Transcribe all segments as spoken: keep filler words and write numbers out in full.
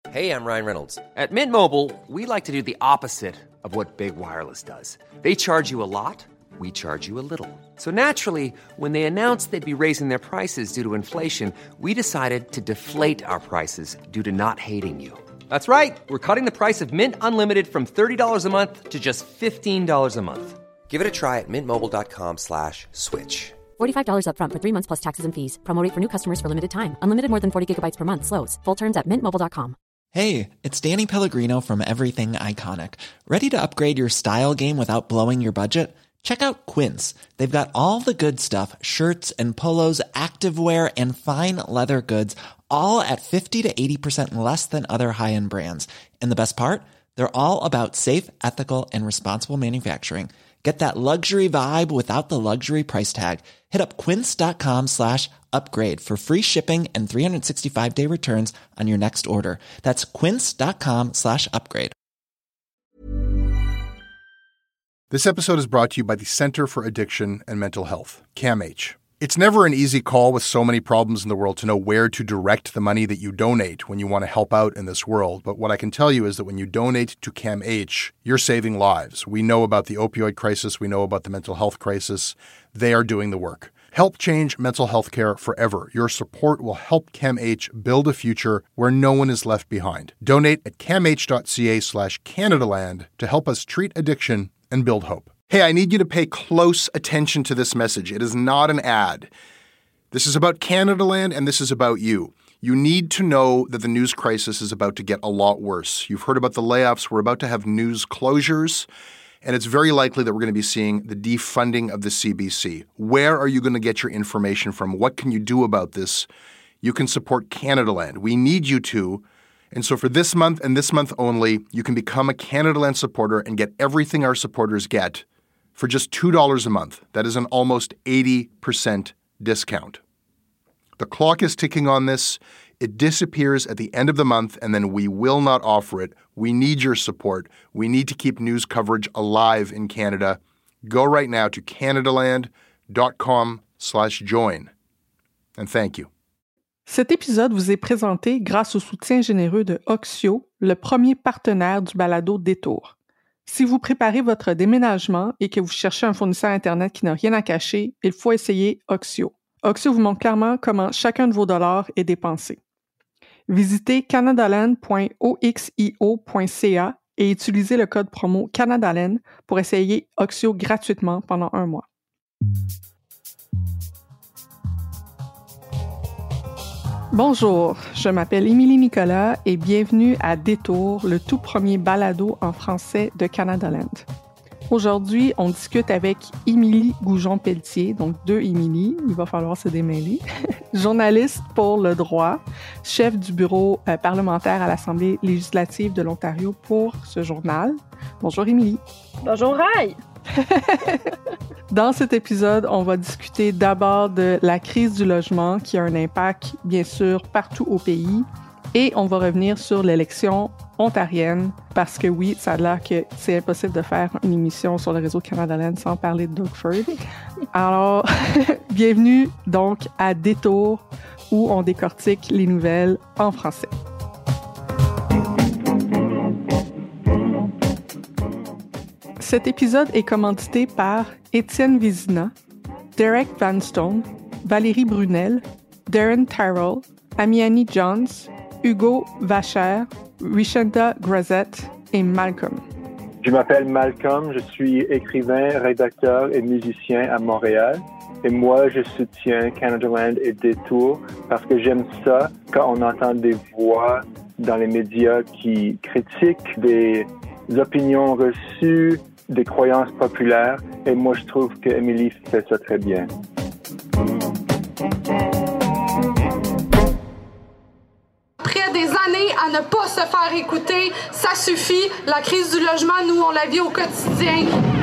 Hey, I'm Ryan Reynolds. At Mint Mobile, we like to do the opposite of what Big Wireless does. They charge you a lot, we charge you a little. So naturally, when they announced they'd be raising their prices due to inflation, we decided to deflate our prices due to not hating you. That's right. We're cutting the price of Mint Unlimited from thirty dollars a month to just fifteen dollars a month. Give it a try at mintmobile.com slash switch. forty-five dollars up front for three months plus taxes and fees. Promo rate for new customers for limited time. Unlimited more than forty gigabytes per month slows. Full terms at mint mobile dot com. Hey, it's Danny Pellegrino from Everything Iconic. Ready to upgrade your style game without blowing your budget? Check out Quince. They've got all the good stuff, shirts and polos, activewear, and fine leather goods, all at fifty to eighty percent less than other high-end brands. And the best part? They're all about safe, ethical, and responsible manufacturing. Get that luxury vibe without the luxury price tag. Hit up quince.com slash upgrade for free shipping and three sixty-five day returns on your next order. That's quince.com slash upgrade. This episode is brought to you by the Center for Addiction and Mental Health, CAMH. It's never an easy call with so many problems in the world to know where to direct the money that you donate when you want to help out in this world. But what I can tell you is that when you donate to CAMH, you're saving lives. We know about the opioid crisis. We know about the mental health crisis. They are doing the work. Help change mental health care forever. Your support will help CAMH build a future where no one is left behind. Donate at camh.ca slash Canadaland to help us treat addiction and build hope. Hey, I need you to pay close attention to this message. It is not an ad. This is about Canadaland, and this is about you. You need to know that the news crisis is about to get a lot worse. You've heard about the layoffs. We're about to have news closures, and it's very likely that we're going to be seeing the defunding of the C B C. Where are you going to get your information from? What can you do about this? You can support Canadaland. We need you to. And so for this month and this month only, you can become a Canadaland supporter and get everything our supporters get for just two dollars a month. That is an almost eighty percent discount. The clock is ticking on this. It disappears at the end of the month, and then we will not offer it. We need your support. We need to keep news coverage alive in Canada. Go right now to canadaland.com slash join. And thank you. Cet épisode vous est présenté grâce au soutien généreux de Oxio, le premier partenaire du balado Détour. Si vous préparez votre déménagement et que vous cherchez un fournisseur Internet qui n'a rien à cacher, il faut essayer Oxio. Oxio vous montre clairement comment chacun de vos dollars est dépensé. Visitez canadaland point oxio point c a et utilisez le code promo Canadaland pour essayer Oxio gratuitement pendant un mois. Bonjour, je m'appelle Émilie Nicolas et bienvenue à Détour, le tout premier balado en français de Canadaland. Aujourd'hui, on discute avec Émilie Goujon-Pelletier, donc deux Émilie, il va falloir se démêler, journaliste pour le droit, chef du bureau euh, parlementaire à l'Assemblée législative de l'Ontario pour ce journal. Bonjour Émilie. Bonjour Ray. Dans cet épisode, on va discuter d'abord de la crise du logement qui a un impact, bien sûr, partout au pays. Et on va revenir sur l'élection ontarienne parce que oui, ça a l'air que c'est impossible de faire une émission sur le réseau Canadaland sans parler de Doug Ford. Alors, bienvenue donc à Détour où on décortique les nouvelles en français. Cet épisode est commandité par Étienne Vézina, Derek Vanstone, Valérie Brunel, Darren Tyrrell, Amiani Jones, Hugo Vacher, Richenda Grozette et Malcolm. Je m'appelle Malcolm, je suis écrivain, rédacteur et musicien à Montréal. Et moi, je soutiens Canadaland et Détour parce que j'aime ça quand on entend des voix dans les médias qui critiquent des opinions reçues, des croyances populaires. Et moi, je trouve que Émilie fait ça très bien. Après des années à ne pas se faire écouter, ça suffit. La crise du logement, nous, on la vit au quotidien.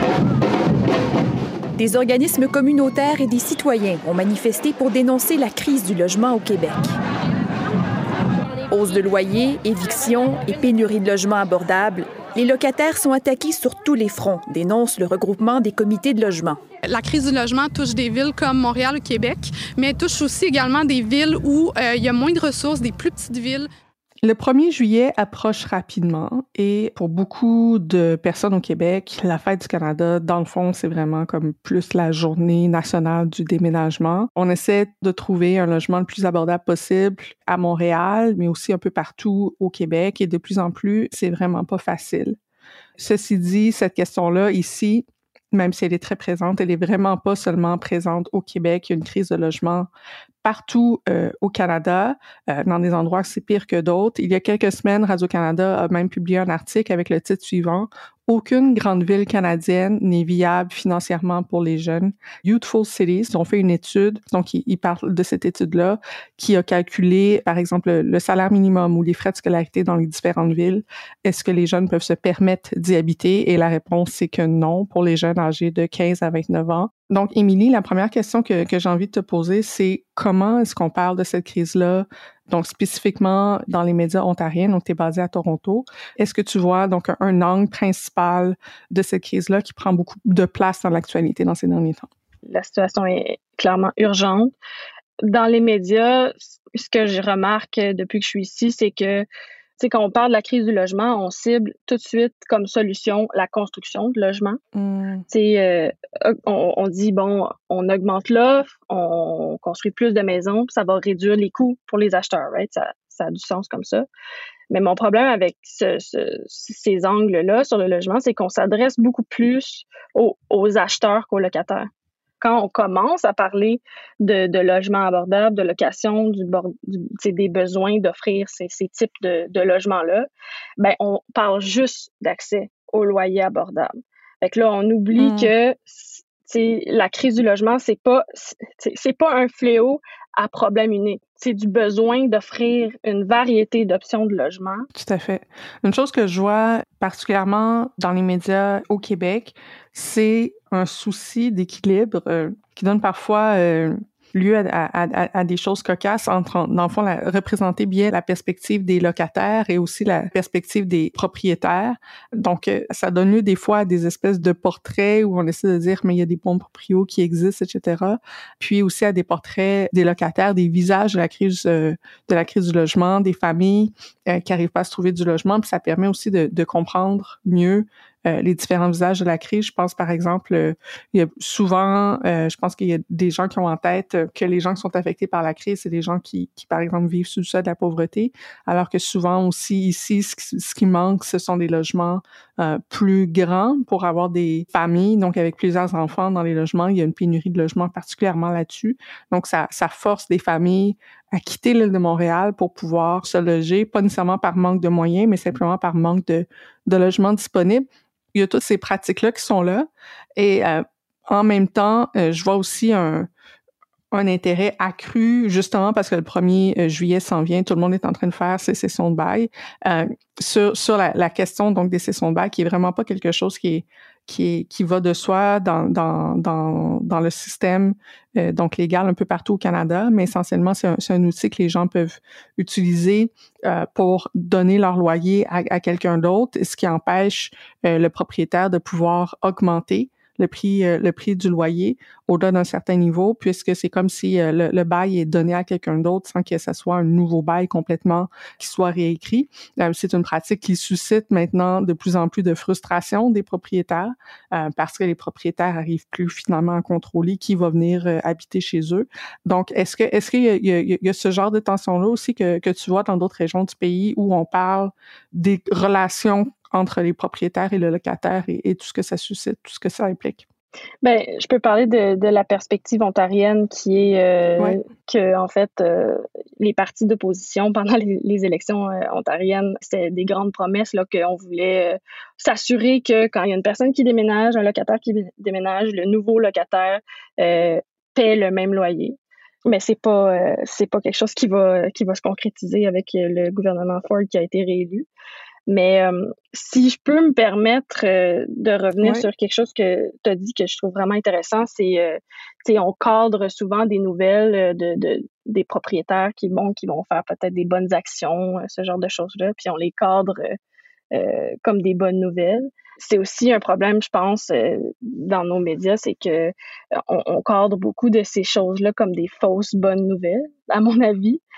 Des organismes communautaires et des citoyens ont manifesté pour dénoncer la crise du logement au Québec. Hausse de loyers, évictions et pénurie de logements abordables, les locataires sont attaqués sur tous les fronts, dénonce le regroupement des comités de logement. La crise du logement touche des villes comme Montréal ou Québec, mais touche aussi également des villes où euh, il y a moins de ressources, des plus petites villes. Le premier juillet approche rapidement et pour beaucoup de personnes au Québec, la Fête du Canada, dans le fond, c'est vraiment comme plus la journée nationale du déménagement. On essaie de trouver un logement le plus abordable possible à Montréal, mais aussi un peu partout au Québec et de plus en plus, c'est vraiment pas facile. Ceci dit, cette question-là ici, même si elle est très présente, elle est vraiment pas seulement présente au Québec. Il y a une crise de logement partout euh, au Canada, euh, dans des endroits que c'est pire que d'autres. Il y a quelques semaines, Radio-Canada a même publié un article avec le titre suivant « Aucune grande ville canadienne n'est viable financièrement pour les jeunes. Youthful Cities » ont fait une étude, donc ils, ils parlent de cette étude-là, qui a calculé, par exemple, le salaire minimum ou les frais de scolarité dans les différentes villes. Est-ce que les jeunes peuvent se permettre d'y habiter? Et la réponse, c'est que non, pour les jeunes âgés de quinze à vingt-neuf ans. Donc, Émilie, la première question que, que j'ai envie de te poser, c'est comment est-ce qu'on parle de cette crise-là, donc spécifiquement dans les médias ontariens, donc tu es basée à Toronto. Est-ce que tu vois donc un, un angle principal de cette crise-là qui prend beaucoup de place dans l'actualité dans ces derniers temps? La situation est clairement urgente. Dans les médias, ce que je remarque depuis que je suis ici, c'est que tu sais, quand on parle de la crise du logement, on cible tout de suite comme solution la construction de logements. Mm. Tu sais, euh, on, on dit, bon, on augmente l'offre, on construit plus de maisons, puis ça va réduire les coûts pour les acheteurs, right? Ça, ça a du sens comme ça. Mais mon problème avec ce, ce, ces angles-là sur le logement, c'est qu'on s'adresse beaucoup plus aux, aux acheteurs qu'aux locataires. Quand on commence à parler de, de logement abordable, de location, du, du, des besoins d'offrir ces, ces types de, de logements-là, ben on parle juste d'accès au loyer abordable. Fait que là, on oublie mmh. que la crise du logement, c'est pas, c'est pas un fléau à problème unique. C'est du besoin d'offrir une variété d'options de logement. Tout à fait. Une chose que je vois particulièrement dans les médias au Québec, c'est un souci d'équilibre euh, qui donne parfois euh, lieu à, à, à des choses cocasses entre, dans le fond, la, représenter bien la perspective des locataires et aussi la perspective des propriétaires. Donc, euh, ça donne lieu des fois à des espèces de portraits où on essaie de dire, mais il y a des bons proprios qui existent, et cetera. Puis aussi à des portraits des locataires, des visages de la crise, euh, de la crise du logement, des familles euh, qui n'arrivent pas à se trouver du logement. Puis ça permet aussi de, de comprendre mieux Euh, les différents visages de la crise. Je pense, par exemple, euh, il y a souvent, euh, je pense qu'il y a des gens qui ont en tête que les gens qui sont affectés par la crise, c'est des gens qui, qui par exemple, vivent sous le seuil de la pauvreté, alors que souvent aussi, ici, ce qui, ce qui manque, ce sont des logements euh, plus grands pour avoir des familles, donc avec plusieurs enfants dans les logements. Il y a une pénurie de logements particulièrement là-dessus. Donc, ça, ça force des familles à quitter l'île de Montréal pour pouvoir se loger, pas nécessairement par manque de moyens, mais simplement par manque de, de logements disponibles. Il y a toutes ces pratiques-là qui sont là. Et euh, en même temps, euh, je vois aussi un, un intérêt accru, justement parce que le premier juillet s'en vient, tout le monde est en train de faire ses sessions de bail, euh, sur, sur la, la question donc des sessions de bail, qui est vraiment pas quelque chose qui est qui est qui va de soi dans dans dans dans le système euh, donc légal un peu partout au Canada, mais essentiellement c'est un, c'est un outil que les gens peuvent utiliser euh, pour donner leur loyer à, à quelqu'un d'autre, ce qui empêche euh, le propriétaire de pouvoir augmenter le prix euh, le prix du loyer au-delà d'un certain niveau, puisque c'est comme si euh, le, le bail est donné à quelqu'un d'autre sans que ça soit un nouveau bail complètement qui soit réécrit. Euh, c'est une pratique qui suscite maintenant de plus en plus de frustration des propriétaires euh, parce que les propriétaires arrivent plus finalement à contrôler qui va venir euh, habiter chez eux. Donc, est-ce que est-ce qu'il y a, il y a, il y a ce genre de tension-là aussi que, que tu vois dans d'autres régions du pays où on parle des relations entre les propriétaires et le locataire et, et tout ce que ça suscite, tout ce que ça implique? Ben, je peux parler de, de la perspective ontarienne qui est euh, ouais. que, en fait, euh, les partis d'opposition pendant les, les élections euh, ontariennes, c'était des grandes promesses là, qu'on voulait euh, s'assurer que quand il y a une personne qui déménage, un locataire qui déménage, le nouveau locataire euh, paie le même loyer. Mais c'est pas euh, c'est pas quelque chose qui va qui va se concrétiser avec le gouvernement Ford qui a été réélu. Mais euh, si je peux me permettre euh, de revenir oui. sur quelque chose que tu as dit que je trouve vraiment intéressant, c'est euh, tu sais, on cadre souvent des nouvelles de, de des propriétaires qui bon qui vont faire peut-être des bonnes actions, ce genre de choses-là, puis on les cadre euh, comme des bonnes nouvelles. C'est aussi un problème, je pense, euh, dans nos médias, c'est que on, on cadre beaucoup de ces choses-là comme des fausses bonnes nouvelles, à mon avis.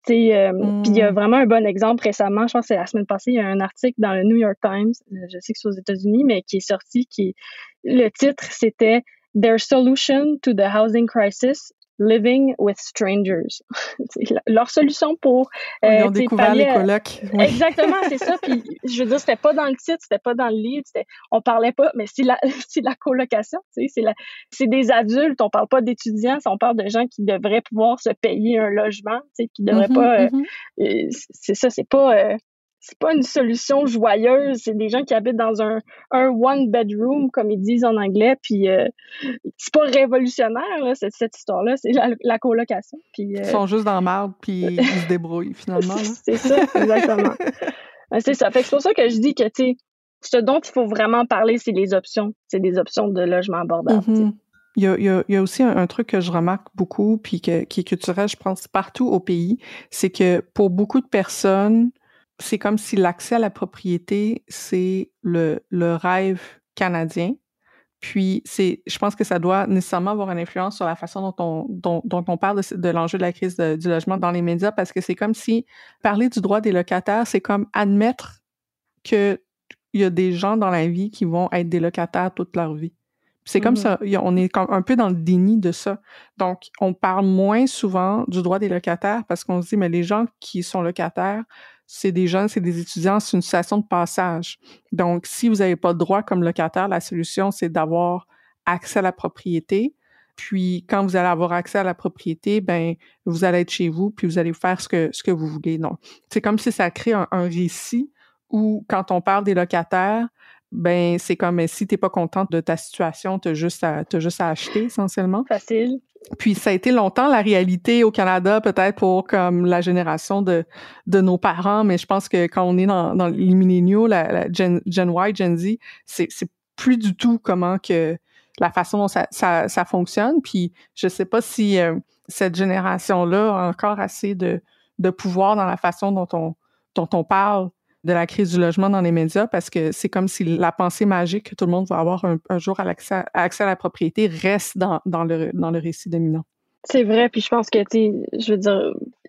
Puis euh, Mm. il y a vraiment un bon exemple récemment, je pense que c'est la semaine passée, il y a un article dans le New York Times, je sais que c'est aux États-Unis, mais qui est sorti, qui le titre, c'était « Their solution to the housing crisis, living with strangers ». Leur solution pour euh, Ils ont t'sais, découvert pallier les à- colocs. Oui. Exactement, c'est ça. Puis je veux dire, c'était pas dans le titre, c'était pas dans le livre, c'était, on parlait pas, mais c'est la, c'est la colocation, tu sais, c'est la, c'est des adultes, on parle pas d'étudiants, on parle de gens qui devraient pouvoir se payer un logement, tu sais, qui devraient Mhm, pas, euh, mhm. euh, c'est ça, c'est pas, euh, c'est pas une solution joyeuse, c'est des gens qui habitent dans un, un one bedroom, comme ils disent en anglais, puis euh, c'est pas révolutionnaire, là, cette, cette histoire-là, c'est la, la colocation. Puis, euh, Ils sont juste dans la marde, puis ils se débrouillent, finalement. Là. c'est ça, exactement. Ouais, c'est ça. Fait que c'est pour ça que je dis que, tu sais, ce dont il faut vraiment parler, c'est les options. C'est des options de logement abordable. Mm-hmm. Il y a, il y a, il y a aussi un, un truc que je remarque beaucoup, puis que, qui est culturel, je pense, partout au pays, c'est que pour beaucoup de personnes, c'est comme si l'accès à la propriété, c'est le, le rêve canadien. Puis, c'est, je pense que ça doit nécessairement avoir une influence sur la façon dont on, dont, dont on parle de, de l'enjeu de la crise de, du logement dans les médias, parce que c'est comme si parler du droit des locataires, c'est comme admettre qu'il y a des gens dans la vie qui vont être des locataires toute leur vie. C'est comme mm-hmm. ça, on est comme un peu dans le déni de ça. Donc, on parle moins souvent du droit des locataires parce qu'on se dit, mais les gens qui sont locataires, c'est des jeunes, c'est des étudiants, c'est une situation de passage. Donc, si vous n'avez pas de droit comme locataire, la solution, c'est d'avoir accès à la propriété. Puis, quand vous allez avoir accès à la propriété, ben, vous allez être chez vous, puis vous allez faire ce que, ce que vous voulez. Donc, c'est comme si ça crée un, un récit où, quand on parle des locataires, ben c'est comme si t'es pas contente de ta situation, t'as juste à t'as juste à acheter essentiellement. Facile. Puis ça a été longtemps la réalité au Canada, peut-être pour comme la génération de de nos parents, mais je pense que quand on est dans dans les milléniaux, la, la Gen, Gen Y, Gen Z, c'est c'est plus du tout comment que la façon dont ça ça, ça fonctionne. Puis je sais pas si euh, cette génération-là a encore assez de de pouvoir dans la façon dont on dont on parle de la crise du logement dans les médias, parce que c'est comme si la pensée magique que tout le monde va avoir un, un jour à l'accès, à accès à la propriété reste dans, dans, le, dans le récit dominant. C'est vrai, puis je pense que, tu sais, je veux dire,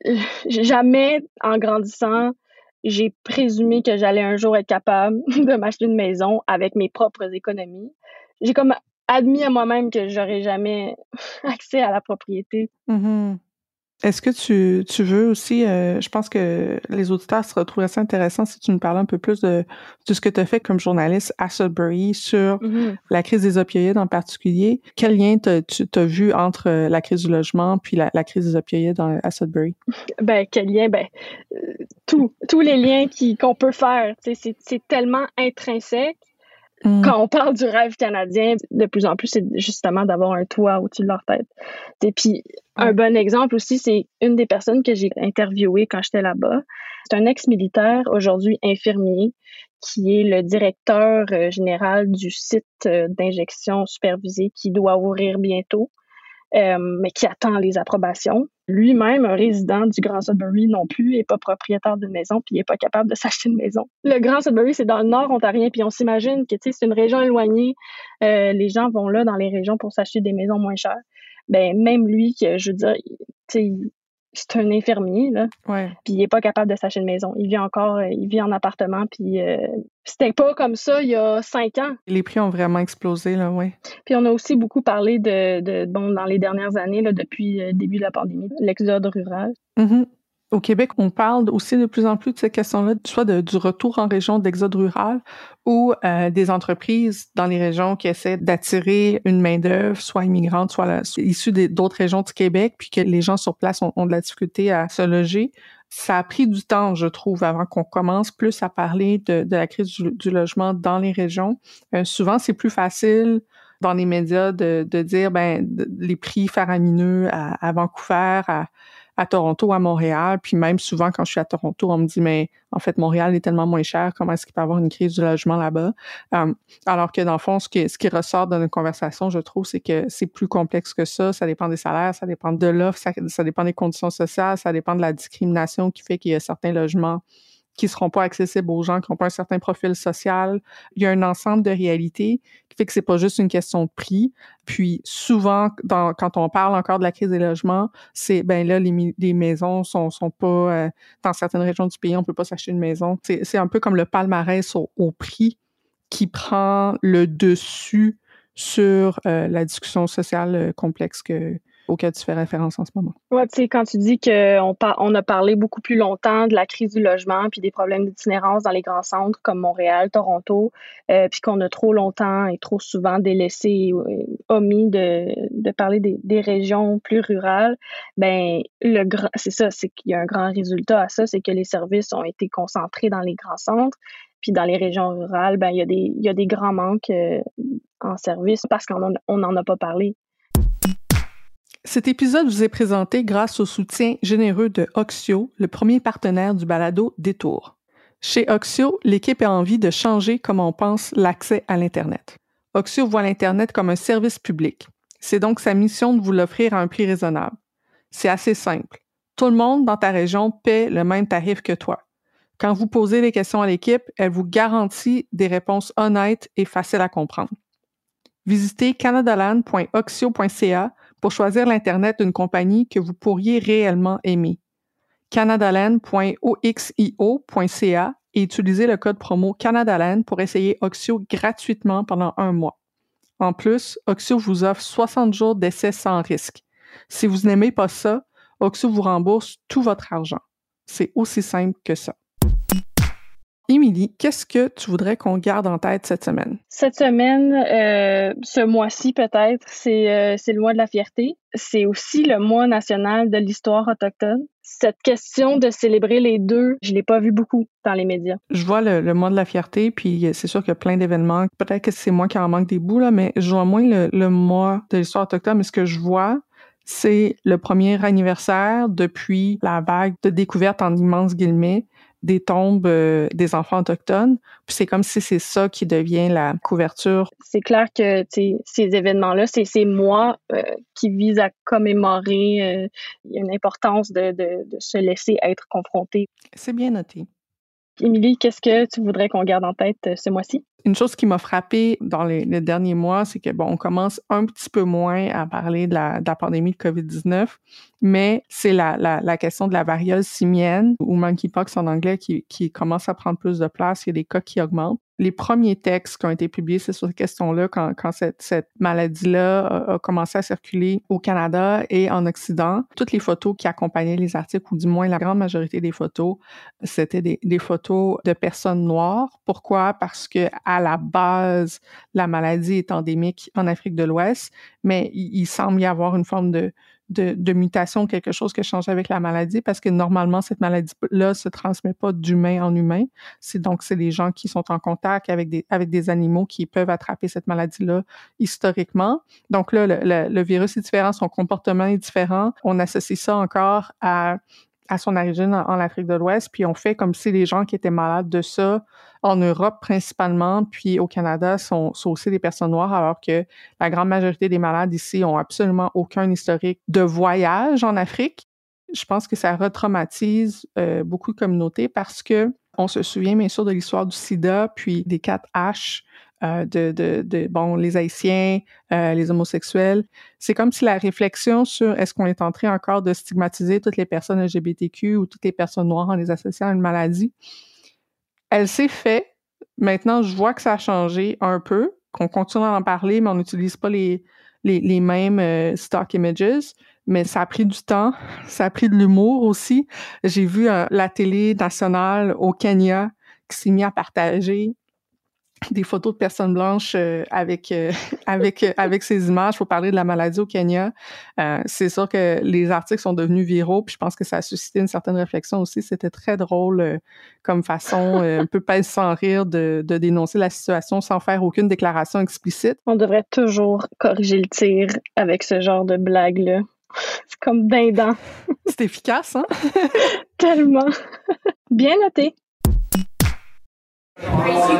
jamais en grandissant, j'ai présumé que j'allais un jour être capable de m'acheter une maison avec mes propres économies. J'ai comme admis à moi-même que j'aurais jamais accès à la propriété. Mm-hmm. Est-ce que tu, tu veux aussi, euh, je pense que les auditeurs se retrouveraient ça intéressant si tu nous parlais un peu plus de, de ce que tu as fait comme journaliste à Sudbury sur mm-hmm. la crise des opioïdes en particulier. Quel lien t'as, tu as vu entre la crise du logement puis la, la crise des opioïdes dans, à Sudbury? Ben, quel lien? Ben, euh, tout, tous les liens qui, qu'on peut faire. C'est, c'est tellement intrinsèque. Mm. Quand on parle du rêve canadien, de plus en plus, c'est justement d'avoir un toit au-dessus de leur tête. Et puis, un bon exemple aussi, c'est une des personnes que j'ai interviewées quand j'étais là-bas. C'est un ex-militaire, aujourd'hui infirmier, qui est le directeur euh, général du site euh, d'injection supervisée qui doit ouvrir bientôt, euh, mais qui attend les approbations. Lui-même, un résident du Grand Sudbury non plus, n'est pas propriétaire d'une maison puis il n'est pas capable de s'acheter une maison. Le Grand Sudbury, c'est dans le nord ontarien, puis on s'imagine que c'est une région éloignée. Euh, les gens vont là dans les régions pour s'acheter des maisons moins chères. Ben même lui, que je veux dire, tu sais, c'est un infirmier, là. Ouais. Puis il est pas capable de s'acheter une maison. Il vit encore, il vit en appartement, puis euh, c'était pas comme ça il y a cinq ans. Les prix ont vraiment explosé, là, ouais. Puis on a aussi beaucoup parlé de, de bon, dans les dernières années, là, depuis le début de la pandémie, l'exode rural. Mm-hmm. Au Québec, on parle aussi de plus en plus de cette question-là, soit de, du retour en région, de l'exode rural, ou euh, des entreprises dans les régions qui essaient d'attirer une main-d'œuvre, soit immigrante, soit, la, soit issue des, d'autres régions du Québec, puis que les gens sur place ont, ont de la difficulté à se loger. Ça a pris du temps, je trouve, avant qu'on commence plus à parler de, de la crise du, du logement dans les régions. Euh, souvent, c'est plus facile dans les médias de, de dire ben de, les prix faramineux à, à Vancouver, à à Toronto, à Montréal, puis même souvent quand je suis à Toronto, on me dit mais en fait Montréal est tellement moins cher, comment est-ce qu'il peut y avoir une crise du logement là-bas? Um, alors que dans le fond, ce qui, ce qui ressort de notre conversation, je trouve, c'est que c'est plus complexe que ça. Ça dépend des salaires, ça dépend de l'offre, ça, ça dépend des conditions sociales, ça dépend de la discrimination qui fait qu'il y a certains logements qui seront pas accessibles aux gens qui n'ont pas un certain profil social. Il y a un ensemble de réalités qui fait que c'est pas juste une question de prix. Puis souvent, dans, quand on parle encore de la crise des logements, c'est ben là les, les maisons sont sont pas euh, dans certaines régions du pays, on peut pas s'acheter une maison. C'est c'est un peu comme le palmarès au, au prix qui prend le dessus sur euh, la discussion sociale complexe que auquel tu fais référence en ce moment. Ouais, tu sais, quand tu dis qu'on par- on a parlé beaucoup plus longtemps de la crise du logement puis des problèmes d'itinérance dans les grands centres comme Montréal, Toronto, euh, puis qu'on a trop longtemps et trop souvent délaissé, euh, omis de, de parler des, des régions plus rurales, ben le grand, c'est ça, c'est qu'il y a un grand résultat à ça, c'est que les services ont été concentrés dans les grands centres. Puis dans les régions rurales, ben il y a des il y a des grands manques euh, en services parce qu'on on n'en a pas parlé. Cet épisode vous est présenté grâce au soutien généreux de Oxio, le premier partenaire du balado Détour. Chez Oxio, l'équipe a envie de changer comment on pense l'accès à l'Internet. Oxio voit l'Internet comme un service public. C'est donc sa mission de vous l'offrir à un prix raisonnable. C'est assez simple. Tout le monde dans ta région paie le même tarif que toi. Quand vous posez des questions à l'équipe, elle vous garantit des réponses honnêtes et faciles à comprendre. Visitez canadaland point oxio point c a pour choisir l'Internet d'une compagnie que vous pourriez réellement aimer. canadaland point oxio point c a et utilisez le code promo Canadaland pour essayer Oxio gratuitement pendant un mois. En plus, Oxio vous offre soixante jours d'essai sans risque. Si vous n'aimez pas ça, Oxio vous rembourse tout votre argent. C'est aussi simple que ça. Émilie, qu'est-ce que tu voudrais qu'on garde en tête cette semaine? Cette semaine, euh, ce mois-ci peut-être, c'est, euh, c'est le mois de la fierté. C'est aussi le mois national de l'histoire autochtone. Cette question de célébrer les deux, je l'ai pas vu beaucoup dans les médias. Je vois le, le mois de la fierté, puis c'est sûr qu'il y a plein d'événements. Peut-être que c'est moi qui en manque des bouts, là, mais je vois moins le, le mois de l'histoire autochtone. Mais ce que je vois, c'est le premier anniversaire depuis la vague de découverte en immenses guillemets des tombes euh, des enfants autochtones. Puis c'est comme si c'est ça qui devient la couverture. C'est clair que ces événements-là, c'est ces mois euh, qui visent à commémorer. Euh, il y a une importance de, de, de se laisser être confronté. C'est bien noté. Émilie, qu'est-ce que tu voudrais qu'on garde en tête ce mois-ci? Une chose qui m'a frappée dans les, les derniers mois, c'est que, bon, on commence un petit peu moins à parler de la, de la pandémie de covid dix-neuf, mais c'est la, la, la question de la variole simienne, ou monkeypox en anglais, qui, qui commence à prendre plus de place. Il y a des cas qui augmentent. Les premiers textes qui ont été publiés, c'est sur cette question-là, quand, quand cette, cette maladie-là a, a commencé à circuler au Canada et en Occident. Toutes les photos qui accompagnaient les articles, ou du moins la grande majorité des photos, c'était des, des photos de personnes noires. Pourquoi? Parce que à la base, la maladie est endémique en Afrique de l'Ouest, mais il, il semble y avoir une forme de De, de mutation, quelque chose qui a changé avec la maladie, parce que normalement, cette maladie-là se transmet pas d'humain en humain. C'est donc, c'est les gens qui sont en contact avec des, avec des animaux qui peuvent attraper cette maladie-là historiquement. Donc là, le, le, le virus est différent, son comportement est différent. On associe ça encore à, à son origine en, en Afrique de l'Ouest, puis on fait comme si les gens qui étaient malades de ça, en Europe principalement, puis au Canada, sont, sont aussi des personnes noires, alors que la grande majorité des malades ici ont absolument aucun historique de voyage en Afrique. Je pense que ça retraumatise euh, beaucoup de communautés parce que on se souvient bien sûr de l'histoire du sida, puis des quatre H, euh, de, de, de bon, les Haïtiens, euh, les homosexuels. C'est comme si la réflexion sur est-ce qu'on est en train encore de stigmatiser toutes les personnes L G B T Q ou toutes les personnes noires en les associant à une maladie, elle s'est faite. Maintenant, je vois que ça a changé un peu, qu'on continue à en parler, mais on n'utilise pas les, les, les mêmes euh, stock images. Mais ça a pris du temps, ça a pris de l'humour aussi. J'ai vu euh, la télé nationale au Kenya qui s'est mis à partager des photos de personnes blanches euh, avec euh, avec euh, avec ces images pour parler de la maladie au Kenya. Euh, c'est sûr que les articles sont devenus viraux, puis je pense que ça a suscité une certaine réflexion aussi. C'était très drôle euh, comme façon, euh, un peu pèse sans rire, de, de dénoncer la situation sans faire aucune déclaration explicite. On devrait toujours corriger le tir avec ce genre de blague-là. C'est comme dindant. C'est efficace, hein? Tellement. Bien noté. Grace, you can mention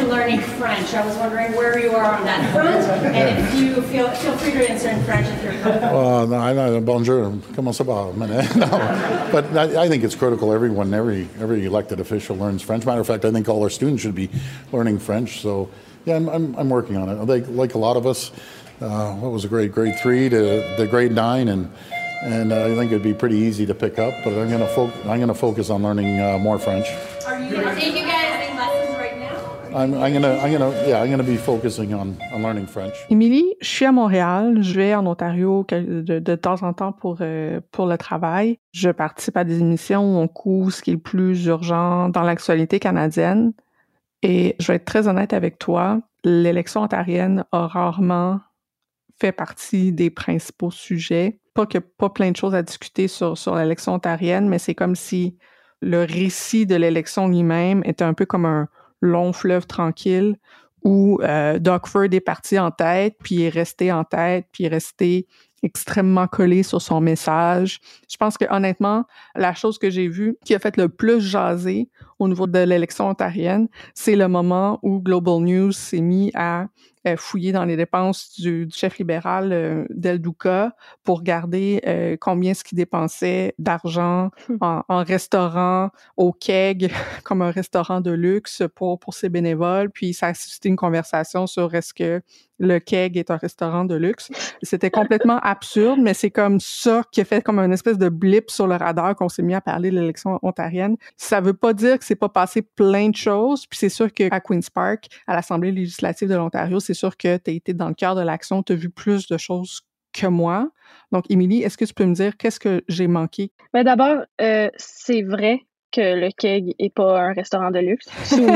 to learning French. I was wondering where you are on that front, and if you feel feel free to answer in French if you're comfortable. Uh, no, I know. Bonjour. Comment ça va? No, but I, I think it's critical. Everyone, every every elected official learns French. Matter of fact, I think all our students should be learning French. So, yeah, I'm I'm, I'm working on it. Like like a lot of us, uh, what was a grade grade three to the grade nine, and and uh, I think it'd be pretty easy to pick up. But I'm gonna fo- I'm gonna focus on learning uh, more French. Are you gonna take you guys any lessons right now? I'm, I'm gonna I'm gonna yeah I'm gonna be focusing on on learning French. Émilie, je suis à Montréal, je vais en Ontario de, de temps en temps pour euh, pour le travail. Je participe à des émissions où on couvre ce qui est le plus urgent dans l'actualité canadienne. Et je vais être très honnête avec toi, l'élection ontarienne a rarement fait partie des principaux sujets. Pas qu'il n'y a pas plein de choses à discuter sur, sur l'élection ontarienne, mais c'est comme si le récit de l'élection lui-même était un peu comme un long fleuve tranquille où euh, Doug Ford est parti en tête, puis il est resté en tête, puis il est resté extrêmement collé sur son message. Je pense que honnêtement, la chose que j'ai vue qui a fait le plus jaser au niveau de l'élection ontarienne, c'est le moment où Global News s'est mis à euh, fouiller dans les dépenses du, du chef libéral euh, Del Duca pour regarder euh, combien ce qu'il dépensait d'argent en, en restaurant au keg, comme un restaurant de luxe pour, pour ses bénévoles. Puis ça a suscité une conversation sur est-ce que le keg est un restaurant de luxe. C'était complètement absurde, mais c'est comme ça qui a fait comme une espèce de blip sur le radar qu'on s'est mis à parler de l'élection ontarienne. Ça veut pas dire que c'est pas passé plein de choses, puis c'est sûr qu'à Queen's Park, à l'Assemblée législative de l'Ontario, c'est sûr que tu as été dans le cœur de l'action, tu as vu plus de choses que moi. Donc, Émilie, est-ce que tu peux me dire qu'est-ce que j'ai manqué? Ben d'abord, euh, c'est vrai que le keg est pas un restaurant de luxe.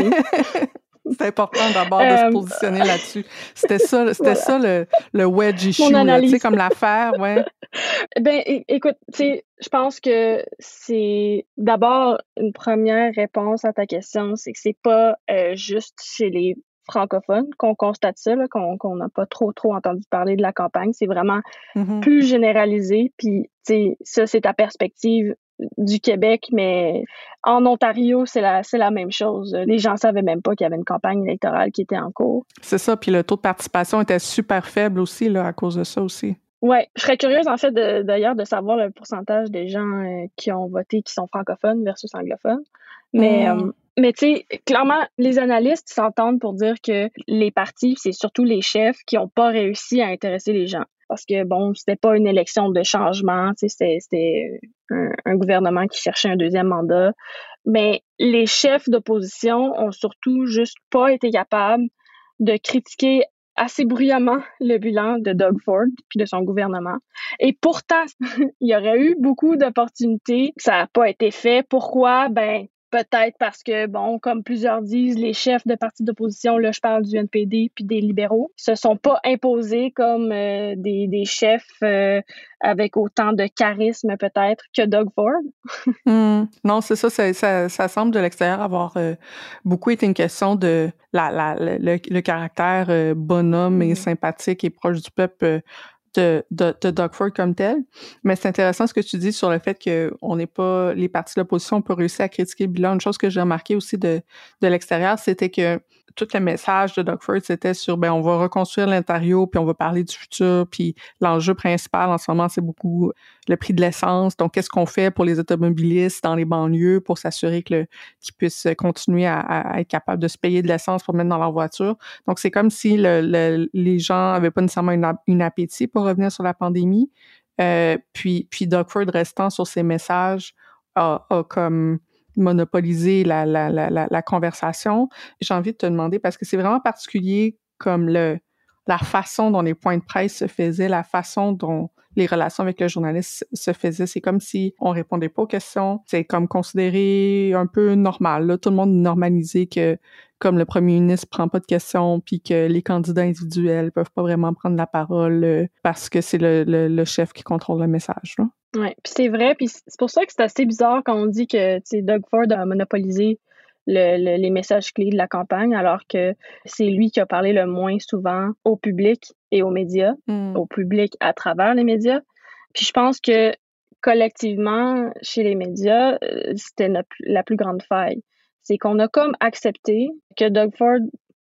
C'est important d'abord de euh, se positionner là-dessus. C'était ça, c'était voilà. ça le, le wedge issue, tu sais, comme l'affaire, ouais. Ben, é- écoute, tu sais, je pense que c'est d'abord une première réponse à ta question, c'est que c'est pas euh, juste chez les francophones qu'on constate ça, là, qu'on qu'on n'a pas trop trop entendu parler de la campagne. C'est vraiment mm-hmm. plus généralisé. Puis, tu sais, ça, c'est ta perspective du Québec, mais en Ontario, c'est la, c'est la même chose. Les gens ne savaient même pas qu'il y avait une campagne électorale qui était en cours. C'est ça, puis le taux de participation était super faible aussi, là, à cause de ça aussi. Oui, je serais curieuse, en fait, de, d'ailleurs, de savoir le pourcentage des gens euh, qui ont voté qui sont francophones versus anglophones. Mais, mm. euh, mais tu sais, clairement, les analystes s'entendent pour dire que les partis, c'est surtout les chefs qui n'ont pas réussi à intéresser les gens. Parce que, bon, c'était pas une élection de changement, tu sais, c'était, c'était un, un gouvernement qui cherchait un deuxième mandat. Mais les chefs d'opposition ont surtout juste pas été capables de critiquer assez bruyamment le bilan de Doug Ford puis de son gouvernement. Et pourtant, il y aurait eu beaucoup d'opportunités. Ça n'a pas été fait. Pourquoi? Ben, peut-être parce que, bon, comme plusieurs disent, les chefs de partis d'opposition, là, je parle du N P D puis des libéraux, se sont pas imposés comme euh, des, des chefs euh, avec autant de charisme, peut-être, que Doug Ford. mmh. Non, c'est ça, ça, ça, ça semble de l'extérieur avoir euh, beaucoup été une question de la, la, le, le caractère euh, bonhomme mmh. et sympathique et proche du peuple euh, De, de, de Doug Ford comme tel. Mais c'est intéressant ce que tu dis sur le fait que on n'est pas, les partis de l'opposition ont pas réussi à critiquer le bilan. Une chose que j'ai remarqué aussi de, de l'extérieur, c'était que tout le message de Doug Ford, c'était sur, ben, on va reconstruire l'Ontario, puis on va parler du futur, puis l'enjeu principal en ce moment, c'est beaucoup le prix de l'essence. Donc, qu'est-ce qu'on fait pour les automobilistes dans les banlieues pour s'assurer que le, qu'ils puissent continuer à, à être capables de se payer de l'essence pour mettre dans leur voiture. Donc, c'est comme si le, le, les gens avaient pas nécessairement une, une appétit pour revenir sur la pandémie. Euh, puis, puis Doug Ford, restant sur ses messages, a, a comme monopoliser la, la, la, la, la conversation. J'ai envie de te demander, parce que c'est vraiment particulier comme le, la façon dont les points de presse se faisaient, la façon dont les relations avec le journaliste se faisaient. C'est comme si on répondait pas aux questions. C'est comme considéré un peu normal. Là. Tout le monde normalisait que comme le premier ministre prend pas de questions puis que les candidats individuels peuvent pas vraiment prendre la parole euh, parce que c'est le, le, le chef qui contrôle le message. Là. Oui, puis c'est vrai, puis c'est pour ça que c'est assez bizarre quand on dit que Doug Ford a monopolisé le, le, les messages clés de la campagne, alors que c'est lui qui a parlé le moins souvent au public et aux médias, mm. au public à travers les médias. Puis je pense que collectivement, chez les médias, c'était notre, la plus grande faille. C'est qu'on a comme accepté que Doug Ford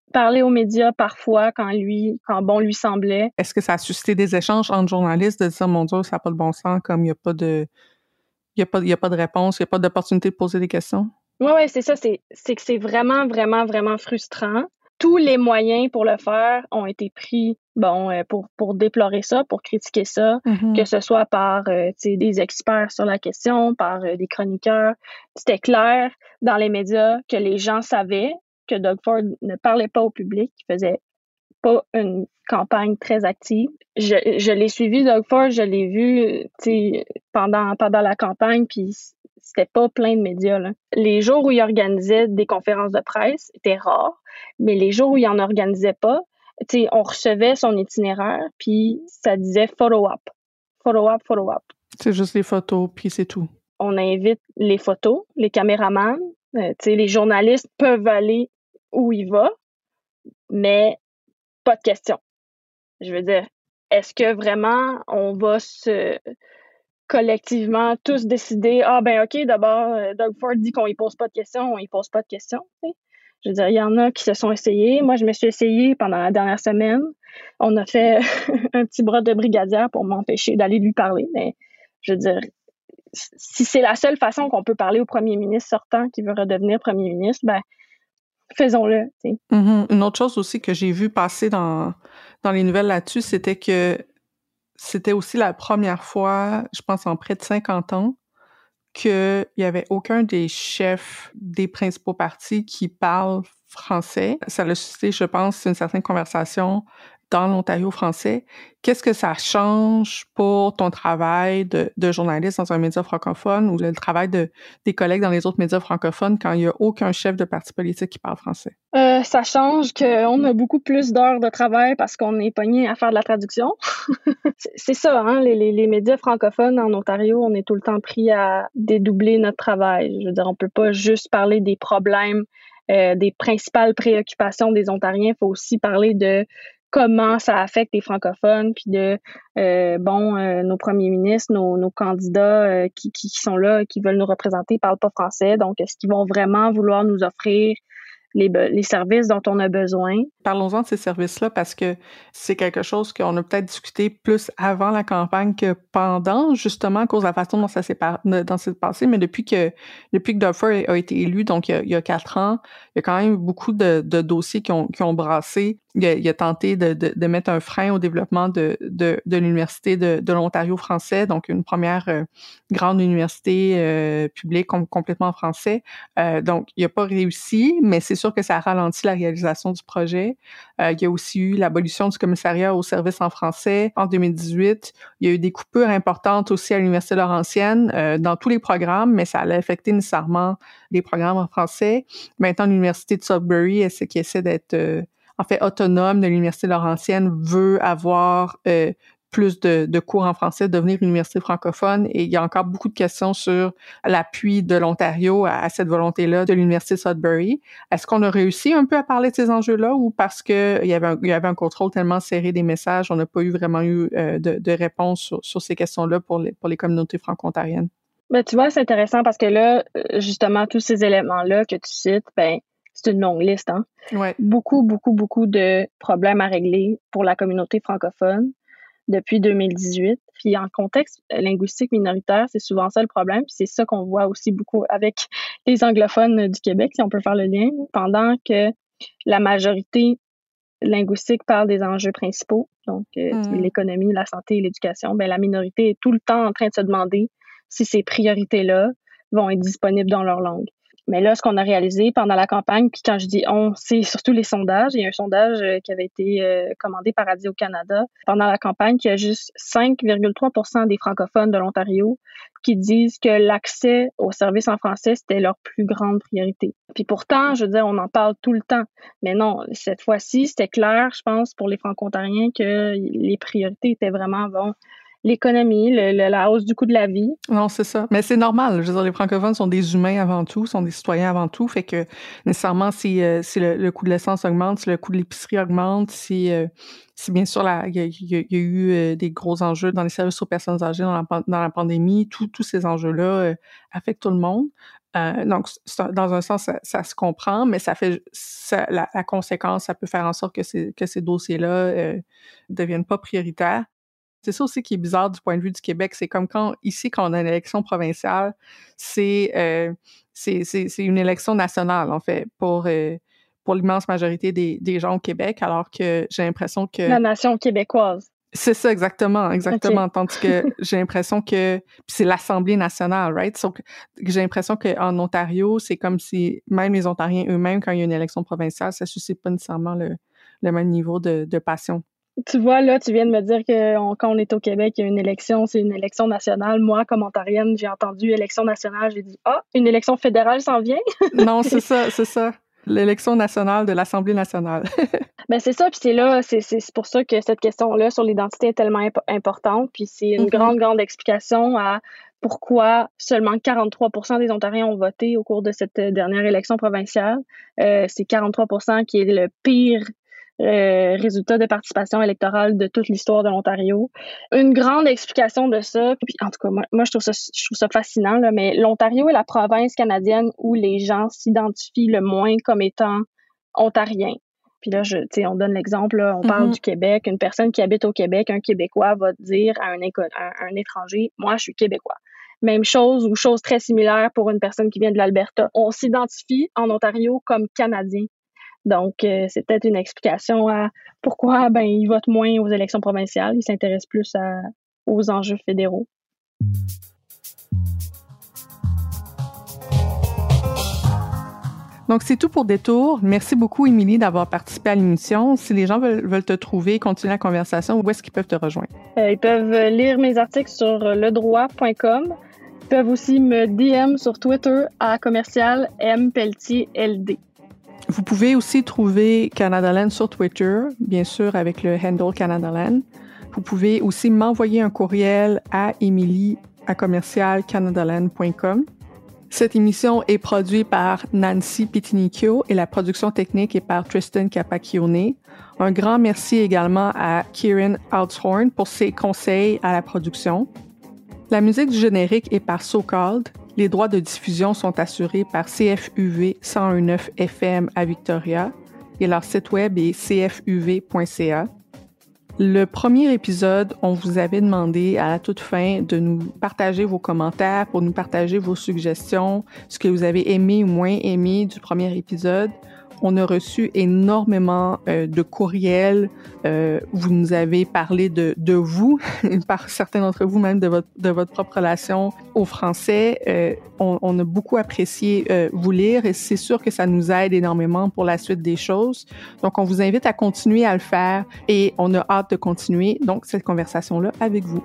parler aux médias parfois quand lui, quand bon lui semblait. Est-ce que ça a suscité des échanges entre journalistes de dire, mon Dieu, ça n'a pas de bon sens, comme il n'y a pas de, il y a pas, il y a pas de réponse, il n'y a pas d'opportunité de poser des questions? Oui, oui, c'est ça. C'est, c'est que c'est vraiment, vraiment, vraiment frustrant. Tous les moyens pour le faire ont été pris, bon, euh, pour, pour déplorer ça, pour critiquer ça, mm-hmm. que ce soit par euh, des experts sur la question, par euh, des chroniqueurs. C'était clair dans les médias que les gens savaient que Doug Ford ne parlait pas au public, qu'il faisait pas une campagne très active. Je, je l'ai suivi, Doug Ford, je l'ai vu pendant, pendant la campagne, puis c'était pas plein de médias, là. Les jours où il organisait des conférences de presse étaient rares, mais les jours où il en organisait pas, tu sais, on recevait son itinéraire, puis ça disait follow-up. Follow-up, follow-up. C'est juste les photos, puis c'est tout. On invite les photos, les caméramans, euh, tu sais, les journalistes peuvent aller où il va, mais pas de questions. Je veux dire, est-ce que vraiment on va se... collectivement, tous décider, ah ben OK, d'abord, Doug Ford dit qu'on y pose pas de questions, on y pose pas de questions. T'sais. Je veux dire, il y en a qui se sont essayés. Moi, je me suis essayée pendant la dernière semaine. On a fait un petit bras de brigadière pour m'empêcher d'aller lui parler. Mais je veux dire, si c'est la seule façon qu'on peut parler au premier ministre sortant qui veut redevenir premier ministre, ben faisons-le. Mm-hmm. Une autre chose aussi que j'ai vu passer dans, dans les nouvelles là-dessus, c'était que c'était aussi la première fois, je pense en près de cinquante ans, qu'il n'y avait aucun des chefs des principaux partis qui parlent français. Ça a suscité, je pense, une certaine conversation dans l'Ontario français. Qu'est-ce que ça change pour ton travail de, de journaliste dans un média francophone ou le travail de, des collègues dans les autres médias francophones quand il n'y a aucun chef de parti politique qui parle français? Euh, ça change qu'on a beaucoup plus d'heures de travail parce qu'on est pogné à faire de la traduction. c'est, c'est ça, hein, les, les, les médias francophones en Ontario, on est tout le temps pris à dédoubler notre travail. Je veux dire, on peut pas juste parler des problèmes, euh, des principales préoccupations des Ontariens. Il faut aussi parler de comment ça affecte les francophones, puis de, euh, bon, euh, nos premiers ministres, nos, nos candidats euh, qui, qui, qui sont là, qui veulent nous représenter, parlent pas français. Donc, est-ce qu'ils vont vraiment vouloir nous offrir les, les services dont on a besoin? Parlons-en de ces services-là parce que c'est quelque chose qu'on a peut-être discuté plus avant la campagne que pendant, justement à cause de la façon dont ça s'est, par... dans s'est passé. Mais depuis que, depuis que Doug Ford a été élu, donc il y a, il y a quatre ans, il y a quand même beaucoup de, de dossiers qui ont, qui ont brassé. Il a, il a tenté de, de, de mettre un frein au développement de, de, de l'Université de, de l'Ontario français, donc une première euh, grande université euh, publique com- complètement en français. Euh, donc, il n'a pas réussi, mais c'est sûr que ça a ralenti la réalisation du projet. Euh, il y a aussi eu l'abolition du commissariat aux services en français en deux mille dix-huit. Il y a eu des coupures importantes aussi à l'Université Laurentienne euh, dans tous les programmes, mais ça allait affecter nécessairement les programmes en français. Maintenant, l'Université de Sudbury, elle, qui essaie d'être euh, en fait autonome de l'Université Laurentienne, veut avoir euh, plus de, de cours en français, devenir une université francophone. Et il y a encore beaucoup de questions sur l'appui de l'Ontario à, à cette volonté-là de l'Université de Sudbury. Est-ce qu'on a réussi un peu à parler de ces enjeux-là ou parce qu'il y avait un, il y avait un contrôle tellement serré des messages, on n'a pas eu vraiment eu euh, de, de réponse sur, sur ces questions-là pour les, pour les communautés franco-ontariennes? Ben, tu vois, c'est intéressant parce que là, justement, tous ces éléments-là que tu cites, ben, c'est une longue liste, hein? Ouais. Beaucoup, beaucoup, beaucoup de problèmes à régler pour la communauté francophone depuis deux mille dix-huit. Puis en contexte linguistique minoritaire, c'est souvent ça le problème. Puis c'est ça qu'on voit aussi beaucoup avec les anglophones du Québec, si on peut faire le lien. Pendant que la majorité linguistique parle des enjeux principaux, donc euh, mmh. l'économie, la santé et l'éducation, ben la minorité est tout le temps en train de se demander si ces priorités-là vont être disponibles dans leur langue. Mais là, ce qu'on a réalisé pendant la campagne, puis quand je dis on, c'est surtout les sondages. Il y a un sondage qui avait été euh, commandé par Radio-Canada pendant la campagne, qui a juste cinq virgule trois pour cent des francophones de l'Ontario qui disent que l'accès aux services en français, c'était leur plus grande priorité. Puis pourtant, je veux dire, on en parle tout le temps. Mais non, cette fois-ci, c'était clair, je pense, pour les franco-ontariens que les priorités étaient vraiment, bon, l'économie, le, le, la hausse du coût de la vie. Non, c'est ça. Mais c'est normal. Je veux dire, les francophones sont des humains avant tout, sont des citoyens avant tout. Fait que nécessairement, si, euh, si le, le coût de l'essence augmente, si le coût de l'épicerie augmente, si, euh, si bien sûr, il y, y, y a eu euh, des gros enjeux dans les services aux personnes âgées dans la, dans la pandémie, tous ces enjeux-là euh, affectent tout le monde. Euh, donc, dans un sens, ça, ça se comprend, mais ça fait ça, la, la conséquence, ça peut faire en sorte que ces, que ces dossiers-là euh, deviennent pas prioritaires. C'est ça aussi qui est bizarre du point de vue du Québec. C'est comme quand, ici, quand on a une élection provinciale, c'est, euh, c'est, c'est, c'est une élection nationale, en fait, pour, euh, pour l'immense majorité des, des gens au Québec, alors que j'ai l'impression que... La nation québécoise. C'est ça, exactement, exactement. Okay. Tandis que j'ai l'impression que... Puis c'est l'Assemblée nationale, right? So, j'ai l'impression qu'en Ontario, c'est comme si même les Ontariens eux-mêmes, quand il y a une élection provinciale, ça ne suscite pas nécessairement le, le même niveau de, de passion. Tu vois, là, tu viens de me dire que on, quand on est au Québec, il y a une élection, c'est une élection nationale. Moi, comme ontarienne, j'ai entendu élection nationale, j'ai dit « Ah, une élection fédérale s'en vient? » Non, c'est ça, c'est ça. L'élection nationale de l'Assemblée nationale. Ben c'est ça, puis c'est là, c'est, c'est pour ça que cette question-là sur l'identité est tellement imp- importante, puis c'est une mm-hmm. grande, grande explication à pourquoi seulement quarante-trois pour cent des Ontariens ont voté au cours de cette dernière élection provinciale. Euh, c'est quarante-trois pour cent qui est le pire Euh, résultat de participation électorale de toute l'histoire de l'Ontario. Une grande explication de ça, puis en tout cas, moi, moi je trouve ça, je trouve ça fascinant, là, mais l'Ontario est la province canadienne où les gens s'identifient le moins comme étant ontariens. Puis là, je, tu sais, on donne l'exemple, là, on mm-hmm. parle du Québec, une personne qui habite au Québec, un Québécois va dire à un, éco- à un étranger, moi, je suis Québécois. Même chose ou chose très similaire pour une personne qui vient de l'Alberta. On s'identifie en Ontario comme Canadien. Donc, euh, c'est peut-être une explication à pourquoi ben, ils votent moins aux élections provinciales. Ils s'intéressent plus à, aux enjeux fédéraux. Donc, c'est tout pour Détour. Merci beaucoup, Émilie, d'avoir participé à l'émission. Si les gens veulent, veulent te trouver, continuer la conversation, où est-ce qu'ils peuvent te rejoindre? Euh, ils peuvent lire mes articles sur le droit point com. Ils peuvent aussi me D M sur Twitter à commercial M Pelletier L D. Vous pouvez aussi trouver Canadaland sur Twitter, bien sûr avec le handle Canadaland. Vous pouvez aussi m'envoyer un courriel à Émilie à commercial canadaland point com. Cette émission est produite par Nancy Pitinicchio et la production technique est par Tristan Capacchione. Un grand merci également à Kieran Outshorn pour ses conseils à la production. La musique du générique est par So Called. Les droits de diffusion sont assurés par C F U V cent un virgule neuf F M à Victoria et leur site web est c f u v point c a. Le premier épisode, on vous avait demandé à la toute fin de nous partager vos commentaires, pour nous partager vos suggestions, ce que vous avez aimé ou moins aimé du premier épisode. On a reçu énormément euh, de courriels. Euh, vous nous avez parlé de, de vous, par certains d'entre vous même de votre, de votre propre relation au français. Euh, on, on a beaucoup apprécié euh, vous lire et c'est sûr que ça nous aide énormément pour la suite des choses. Donc, on vous invite à continuer à le faire et on a hâte de continuer donc cette conversation-là avec vous.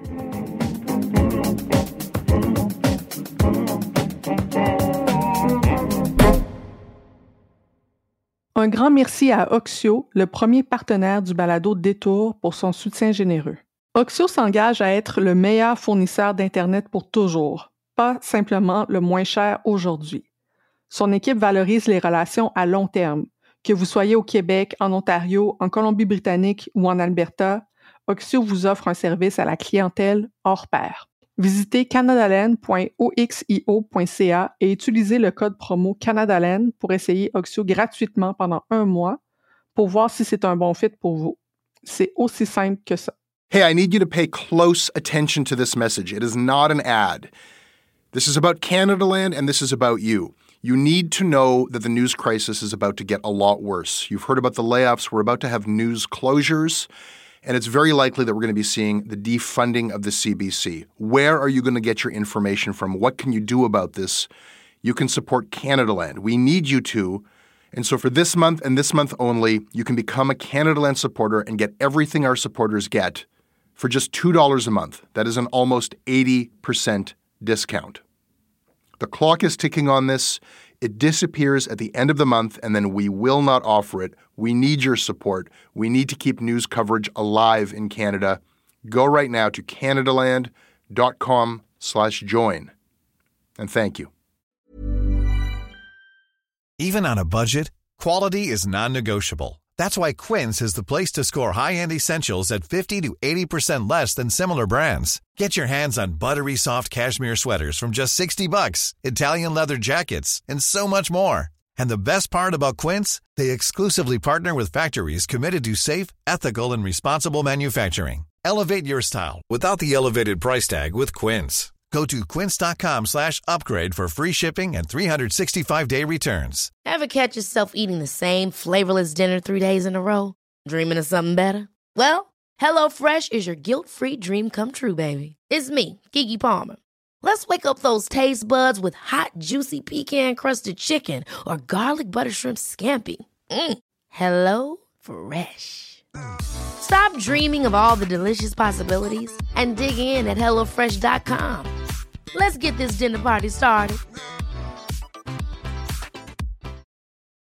Un grand merci à Oxio, le premier partenaire du balado Détour, pour son soutien généreux. Oxio s'engage à être le meilleur fournisseur d'Internet pour toujours, pas simplement le moins cher aujourd'hui. Son équipe valorise les relations à long terme. Que vous soyez au Québec, en Ontario, en Colombie-Britannique ou en Alberta, Oxio vous offre un service à la clientèle hors pair. Visitez canadaland point oxio point c a et utilisez le code promo Canadaland pour essayer Oxio gratuitement pendant un mois pour voir si c'est un bon fit pour vous. C'est aussi simple que ça. Hey, I need you to pay close attention to this message. It is not an ad. This is about Canadaland and this is about you. You need to know that the news crisis is about to get a lot worse. You've heard about the layoffs. We're about to have news closures. And it's very likely that we're going to be seeing the defunding of the C B C. Where are you going to get your information from? What can you do about this? You can support Canadaland. We need you to. And so for this month and this month only, you can become a Canadaland supporter and get everything our supporters get for just two dollars a month. That is an almost eighty percent discount. The clock is ticking on this. It disappears at the end of the month, and then we will not offer it. We need your support. We need to keep news coverage alive in Canada. Go right now to canadaland.com slash join. And thank you. Even on a budget, quality is non-negotiable. That's why Quince is the place to score high-end essentials at fifty to eighty percent less than similar brands. Get your hands on buttery soft cashmere sweaters from just sixty bucks, Italian leather jackets, and so much more. And the best part about Quince, they exclusively partner with factories committed to safe, ethical, and responsible manufacturing. Elevate your style without the elevated price tag with Quince. Go to quince.com slash upgrade for free shipping and three sixty-five day returns. Ever catch yourself eating the same flavorless dinner three days in a row? Dreaming of something better? Well, HelloFresh is your guilt-free dream come true, baby. It's me, Keke Palmer. Let's wake up those taste buds with hot, juicy pecan-crusted chicken or garlic butter shrimp scampi. Mm. Hello Fresh. Stop dreaming of all the delicious possibilities and dig in at hello fresh dot com. Let's get this dinner party started.